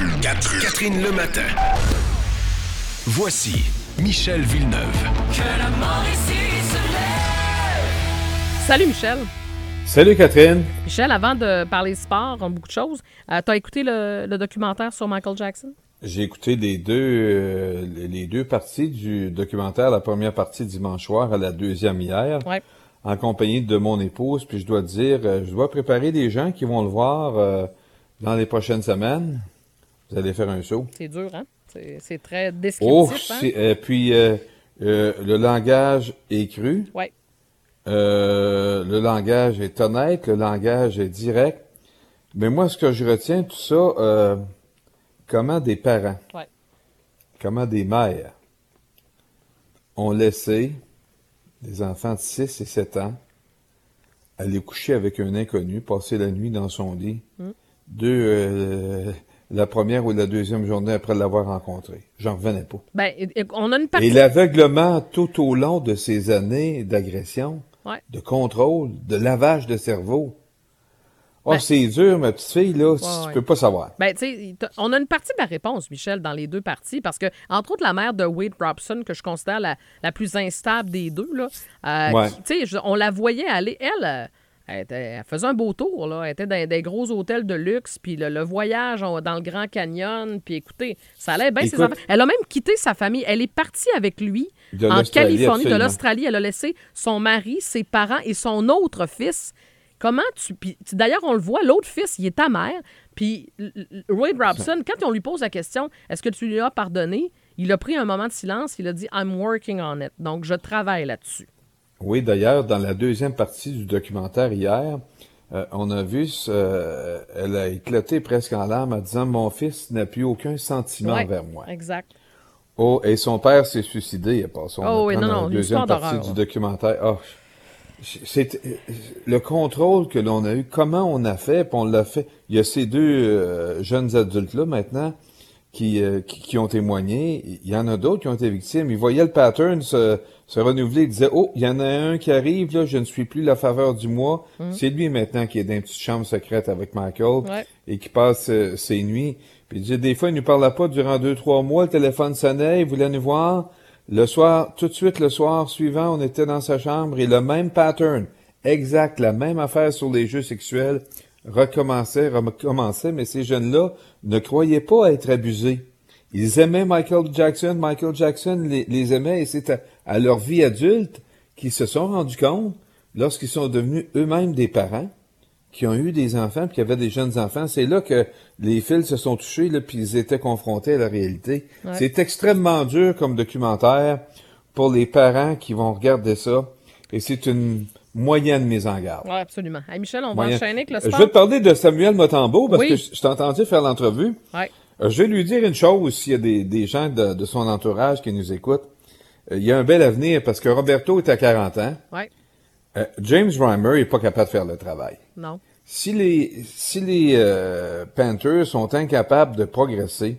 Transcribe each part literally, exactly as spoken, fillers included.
Catherine, Catherine le matin. Voici Michel Villeneuve. Que la mort ici se lève. Salut Michel. Salut Catherine. Michel, avant de parler sport, on a beaucoup de choses. Euh, t'as écouté le, le documentaire sur Michael Jackson? J'ai écouté les deux euh, les deux parties du documentaire, la première partie dimanche soir, à la deuxième hier, Ouais. en compagnie de mon épouse. Puis je dois te dire, euh, je dois préparer des gens qui vont le voir euh, dans les prochaines semaines. Vous allez faire un saut. C'est dur, hein? C'est, c'est très Oh, descriptif, hein? c'est, euh, puis euh, euh, le langage est cru. Ouais. Euh, le langage est honnête, le langage est direct. Mais moi, ce que je retiens, tout ça, euh, comment des parents, Ouais. comment des mères ont laissé des enfants de six et sept ans aller coucher avec un inconnu, passer la nuit dans son lit, Mm. deux, euh, la première ou la deuxième journée après l'avoir rencontré. J'en revenais pas. Ben, et- et on a une partie... Et l'aveuglement tout au long de ces années d'agression, Ouais. de contrôle, de lavage de cerveau. Oh, Ben- c'est dur, ma petite fille, là, si ouais. tu peux pas savoir. Ben, tu sais, t'as- on a une partie de la réponse, Michel, dans les deux parties, parce que, entre autres, la mère de Wade Robson, que je considère la, la plus instable des deux, là, euh, Ouais. qui- tu sais, je- on la voyait aller, elle, euh, elle, était- elle faisait un beau tour, là, elle était dans des gros hôtels de luxe, puis le, le voyage on- dans le Grand Canyon, puis écoutez, ça allait bien ses Écoute- enfants. Elle a même quitté sa famille, elle est partie avec lui De en l'Australie, Californie, de absolument. l'Australie, elle a laissé son mari, ses parents et son autre fils. Comment tu. Puis, tu- d'ailleurs, on le voit, l'autre fils, il est amer. Puis, l- l- Wade Robson, quand on lui pose la question, est-ce que tu lui as pardonné? Il a pris un moment de silence, il a dit I'm working on it. Donc, je travaille là-dessus. Oui, d'ailleurs, dans la deuxième partie du documentaire hier, euh, on a vu, euh, elle a éclaté presque en larmes en disant « Mon fils n'a plus aucun sentiment Ouais, envers moi. Exact. » Oh, et son père s'est suicidé, à part son Oh oui, non, dans non, la une deuxième histoire partie d'horreur, du là. documentaire. Oh, c'est le contrôle que l'on a eu, comment on a fait, puis on l'a fait. Il y a ces deux euh, jeunes adultes-là maintenant qui, euh, qui, qui ont témoigné. Il y en a d'autres qui ont été victimes. Ils voyaient le pattern se, se renouveler. Ils disaient, oh, il y en a un qui arrive, là, je ne suis plus la faveur du mois. C'est lui maintenant qui est dans une petite chambre secrète avec Michael Ouais. et qui passe euh, ses nuits. Puis il disait, des fois, il ne nous parlait pas durant deux, trois mois. Le téléphone sonnait, il voulait nous voir. Le soir, tout de suite, le soir suivant, on était dans sa chambre et le même pattern, exact, la même affaire sur les jeux sexuels, recommençait, recommençait, mais ces jeunes-là ne croyaient pas être abusés. Ils aimaient Michael Jackson, Michael Jackson les, les aimait et c'est à, à leur vie adulte qu'ils se sont rendus compte, lorsqu'ils sont devenus eux-mêmes des parents, qui ont eu des enfants, puis qui avaient des jeunes enfants, c'est là que les fils se sont touchés, là, puis ils étaient confrontés à la réalité. Ouais. C'est extrêmement dur comme documentaire pour les parents qui vont regarder ça, et c'est une moyenne mise en garde. Oui, absolument. Hey, Michel, on va Moyenne. enchaîner avec le Je sport. vais te parler de Samuel Motambo, parce Oui. que je, je t'ai entendu faire l'entrevue. Ouais. Euh, Je vais lui dire une chose, s'il y a des, des gens de, de son entourage qui nous écoutent. Euh, il y a un bel avenir, parce que Roberto est à quarante ans. Ouais. Euh, James Reimer n'est pas capable de faire le travail. Non. Si les, si les euh, Panthers sont incapables de progresser,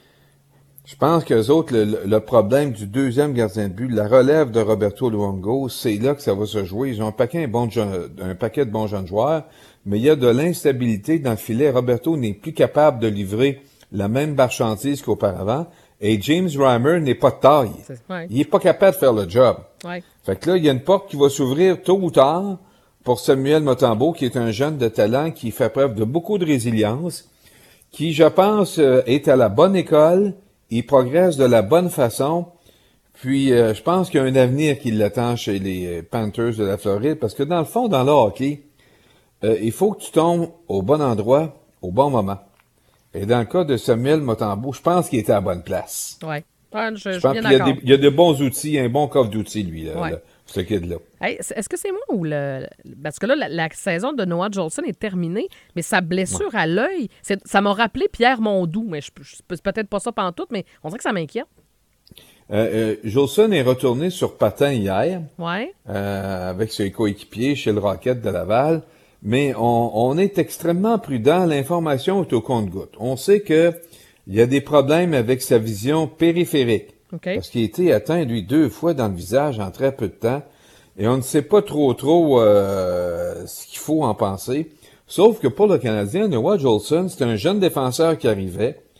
je pense qu'eux autres, le, le problème du deuxième gardien de but, la relève de Roberto Luongo, c'est là que ça va se jouer. Ils ont un paquet, bon, un paquet de bons jeunes joueurs, mais il y a de l'instabilité dans le filet. Roberto n'est plus capable de livrer la même marchandise qu'auparavant, et James Reimer n'est pas de taille. C'est- ouais. Il est pas capable de faire le job. Ouais. Fait que là, il y a une porte qui va s'ouvrir tôt ou tard pour Samuel Motambo, qui est un jeune de talent qui fait preuve de beaucoup de résilience, qui, je pense, euh, est à la bonne école, il progresse de la bonne façon, puis euh, je pense qu'il y a un avenir qui l'attend chez les euh, Panthers de la Floride, parce que dans le fond, dans le hockey, euh, il faut que tu tombes au bon endroit, au bon moment. Et dans le cas de Samuel Motambo, je pense qu'il était à la bonne place. Ouais. Ouais, je, je Je suis pense bien qu'il y a, d'accord. des, il y a de bons outils, un bon coffre d'outils, lui, là, Ouais. là, ce kid-là. Hey, c'est- est-ce que c'est moi ou le. Parce que là, la, la saison de Noah Jolson est terminée, mais sa blessure à l'œil, c'est- ça m'a rappelé Pierre Mondou. Mais je, je- c'est peut-être pas ça pantoute, mais on dirait que ça m'inquiète. Euh, euh, Jolson est retourné sur patin hier Ouais. euh, avec ses coéquipiers chez le Rocket de Laval, mais on, on est extrêmement prudent. L'information est au compte-gouttes. On sait que il y a des problèmes avec sa vision périphérique. OK. Parce qu'il a été atteint, lui, deux fois dans le visage en très peu de temps. Et on ne sait pas trop, trop euh, ce qu'il faut en penser. Sauf que pour le Canadien, Noah Jolson, c'est un jeune défenseur qui arrivait.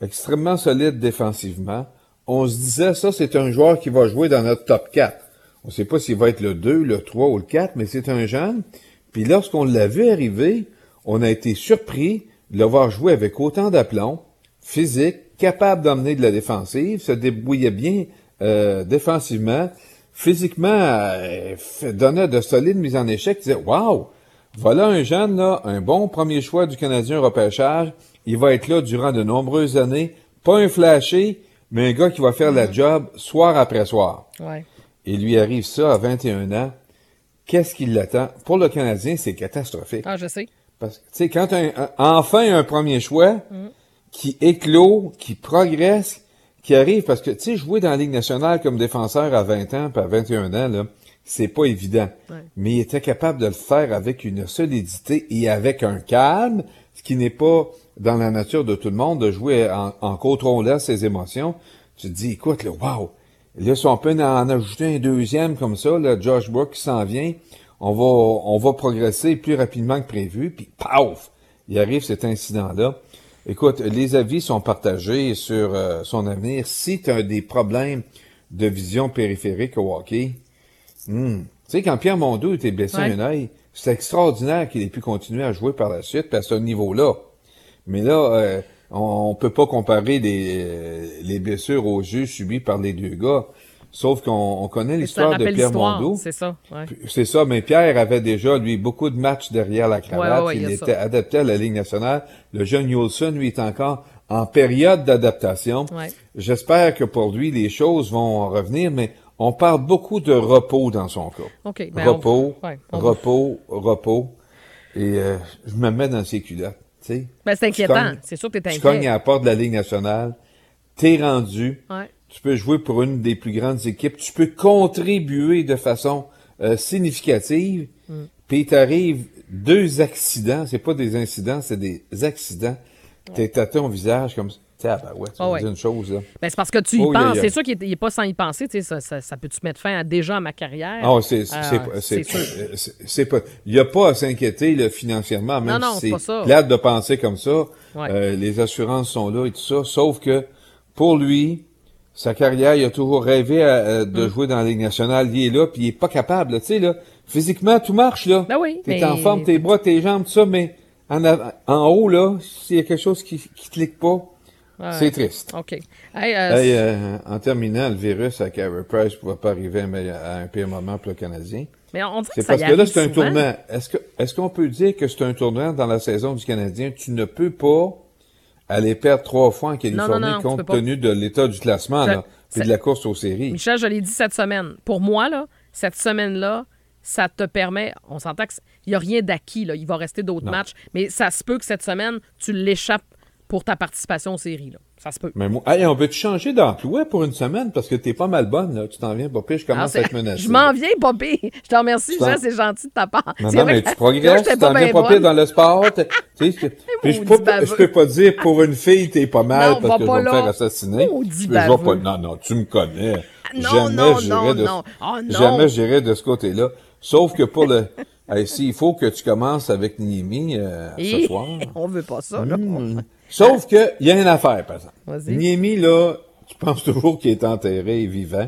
extrêmement solide défensivement. On se disait, ça, c'est un joueur qui va jouer dans notre top quatre. On ne sait pas s'il va être le deux, le trois ou le quatre, mais c'est un jeune. Puis lorsqu'on l'a vu arriver, on a été surpris de le voir jouer avec autant d'aplomb, physique, capable d'emmener de la défensive, se débrouillait bien euh, défensivement, physiquement, euh, donnait de solides mises en échec. Tu disais, wow, voilà un jeune, là, un bon premier choix du Canadien au repêchage. Il va être là durant de nombreuses années. Pas un flashé, mais un gars qui va faire la job soir après soir. Ouais. Et lui arrive ça à vingt et un ans. Qu'est-ce qui l'attend? Pour le Canadien, c'est catastrophique. Ah, je sais. Parce que, tu sais, quand un, un- enfin un premier choix mm. qui éclot, qui progresse, qui arrive, parce que, tu sais, jouer dans la Ligue nationale comme défenseur à vingt ans puis à vingt et un ans, là, c'est pas évident. Ouais. Mais il était capable de le faire avec une solidité et avec un calme, ce qui n'est pas dans la nature de tout le monde, de jouer en, en contrôlant ses émotions. Tu te dis, écoute, là, wow! Là, si on peut en ajouter un deuxième comme ça, là, Josh Brook qui s'en vient, on va, on va progresser plus rapidement que prévu, puis paf! Il arrive cet incident-là. Écoute, les avis sont partagés sur euh, son avenir. Si tu as des problèmes de vision périphérique au hockey, hmm, tu sais, quand Pierre Mondeau était blessé ouais. un œil, c'est extraordinaire qu'il ait pu continuer à jouer par la suite, puis à ce niveau-là. Mais là, euh, on, on peut pas comparer les, euh, les blessures aux yeux subies par les deux gars. Sauf qu'on on connaît l'histoire de Pierre Mondeau. C'est ça, ouais. C'est ça, mais Pierre avait déjà, lui, beaucoup de matchs derrière la cravate. Ouais, ouais, il il était ça. adapté à la Ligue nationale. Le jeune Yolson, lui, est encore en période d'adaptation. Ouais. J'espère que pour lui, les choses vont revenir, mais on parle beaucoup de repos dans son cas. OK. Ben repos, on... ouais, on... repos, repos. Et euh, je me mets dans ses culottes. T'sais. Ben, c'est inquiétant. Cognes, c'est sûr que t'es inquiet. Tu cognes à la porte de la Ligue nationale. T'es rendu. Ouais. Tu peux jouer pour une des plus grandes équipes. Tu peux contribuer de façon euh, significative. Mm. Puis t'arrives deux accidents. C'est pas des incidents, c'est des accidents. Ouais. T'es à ton visage comme ça. Ah ben ouais, tu oh me ouais. dis une chose, là. Ben, c'est parce que tu y oh, penses. yeah, yeah. C'est sûr qu'il n'est pas sans y penser. Tu sais, ça, ça, ça peut-tu mettre fin à, déjà à ma carrière? Ah, c'est, c'est, euh, c'est, c'est, c'est, c'est pas. Il n'y a pas à s'inquiéter là, financièrement, même non, non, si c'est, c'est plate de penser comme ça. Ouais. Euh, les assurances sont là et tout ça. Sauf que pour lui, sa carrière, il a toujours rêvé à, à, de mm. jouer dans la Ligue nationale. Il est là, puis il est pas capable. Tu sais, là, physiquement, tout marche, là. Ben oui, T'es mais... en forme, tes bras, tes jambes, tout ça, mais en, av- en haut, là, s'il y a quelque chose qui, qui clique pas, ouais. C'est triste. OK. Hey, euh, hey, euh, en terminant, le virus à Carey Price ne pouvait pas arriver à un pire moment pour le Canadien. Mais on dirait c'est que ça parce que là, c'est un souvent. tournant. Est-ce que est-ce qu'on peut dire que c'est un tournant dans la saison du Canadien? Tu ne peux pas aller perdre trois fois en Californie non, non, non, compte tenu de l'état du classement, je, là, puis de la course aux séries. Michel, je l'ai dit cette semaine. Pour moi, là, cette semaine-là, ça te permet, on s'entend qu'il n'y a rien d'acquis, là. Il va rester d'autres non. matchs, mais ça se peut que cette semaine, tu l'échappes pour ta participation aux séries, là. Ça se peut. Mais moi, hey, on peut-tu changer d'emploi pour une semaine? Parce que t'es pas mal bonne, là. Tu t'en viens pas pire, je commence Alors, à être menacé. Je m'en viens pas pire. Je te remercie, Jean, c'est gentil de ta part. Non, c'est non, vrai mais que... tu progresses, tu t'en viens pas pire dans le sport. Tu sais, puis je peux pas, je peux pas dire pour une fille, t'es pas mal non, parce que je vais me faire assassiner. Maudit je vais pas, non, non, tu me connais. Non, jamais non, j'irai non, de, non. Oh, non. Jamais j'irai de ce côté-là. Sauf que pour le, hey, si, il faut que tu commences avec Niemi, euh, ce soir. On veut pas ça, là. Mmh. Sauf que, il y a une affaire, par exemple. Vas-y. Niemi, là, je pense toujours qu'il est enterré et vivant.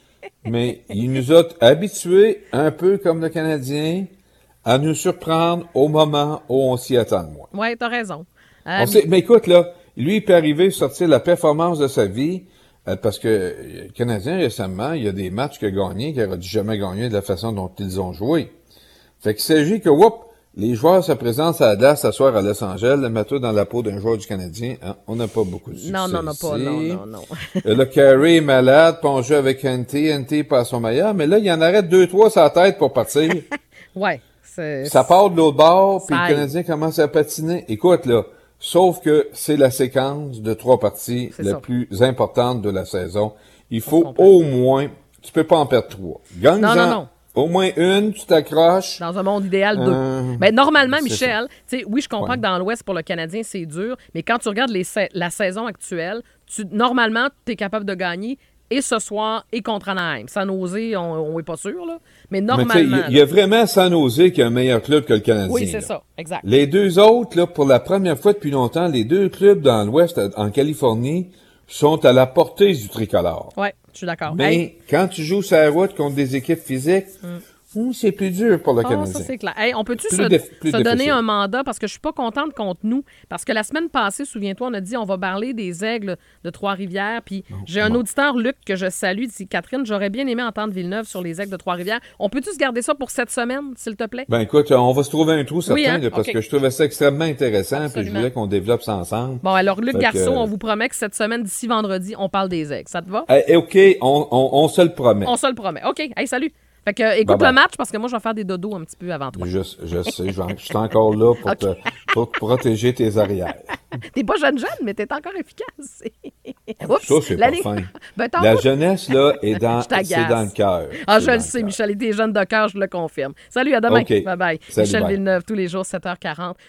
Mais il nous a habitués, un peu comme le Canadien, à nous surprendre au moment où on s'y attend moins. Oui, t'as raison. Euh, on sait, mais écoute, là, lui, il peut arriver à sortir la performance de sa vie, euh, parce que le Canadien, récemment, il y a des matchs qu'il a gagnés qu'il n'aurait dû jamais gagner de la façon dont ils ont joué. Fait qu'il s'agit que, whoop, les joueurs se présentent à la glace ce soir à Los Angeles, le mets-toi dans la peau d'un joueur du Canadien. Hein? On n'a pas beaucoup de succès. Non, non, non, pas, non, non, non. Le Carey est malade, puis on joue avec N T. N T pas à son meilleur, mais là, il en arrête deux, trois sur la tête pour partir. Ouais. C'est... Ça part de l'autre bord, puis ça le Canadien commence à patiner. Écoute, là, sauf que c'est la séquence de trois parties c'est la ça. plus importante de la saison. Il faut au moins, tu peux pas en perdre trois. Gagne-en. Non, non, non. Au moins une, tu t'accroches. Dans un monde idéal, deux. Euh, ben, normalement, Michel, oui, je comprends ouais. que dans l'Ouest, pour le Canadien, c'est dur, mais quand tu regardes les sa- la saison actuelle, tu, normalement, tu es capable de gagner et ce soir et contre Anaheim. San Jose, on n'est pas sûr, là. Mais Mais normalement. il y, y a vraiment San Jose qui est un meilleur club que le Canadien. Oui, c'est là. ça. Exact. Les deux autres, là, pour la première fois depuis longtemps, les deux clubs dans l'Ouest, en Californie, sont à la portée du tricolore. Oui, je suis d'accord. Mais Hey. quand tu joues sur la route contre des équipes physiques, hum, c'est plus dur pour le Ah, Canadien. ça, c'est clair. Hey, on peut-tu Plus se, déf- plus se donner difficile. un mandat? Parce que je suis pas contente contre nous. Parce que la semaine passée, souviens-toi, on a dit on va parler des Aigles de Trois-Rivières. Puis j'ai un bon. auditeur, Luc, que je salue, dit Catherine, j'aurais bien aimé entendre Villeneuve sur les Aigles de Trois-Rivières. On peut-tu se garder ça pour cette semaine, s'il te plaît? Ben écoute, on va se trouver un trou certain, Oui, hein? là, parce OK. que je trouvais ça extrêmement intéressant, puis je Absolument. voulais qu'on développe ça ensemble. Bon, alors, Luc Fait que, Garceau, euh, on vous promet que cette semaine, d'ici vendredi, on parle des Aigles. Ça te va? Eh, eh, OK, on, on, on se le promet. On se le promet. OK. Hey, salut. Fait que, euh, écoute Bye-bye. le match parce que moi, je vais faire des dodos un petit peu avant toi. Je, je sais, je, je suis encore là pour, OK. te, pour te protéger tes arrières. T'es pas jeune jeune, mais t'es encore efficace. Oups, Ça, c'est la pas ligne- fin. Ben, t'en La fous. jeunesse, là, est dans, Je t'agace. c'est dans le cœur. Ah, C'est je dans le le sais, cœur. Michel, et t'es jeune de cœur, je le confirme. Salut, à demain. OK. Bye-bye. Salut, Michel bye. Villeneuve, tous les jours, sept heures quarante.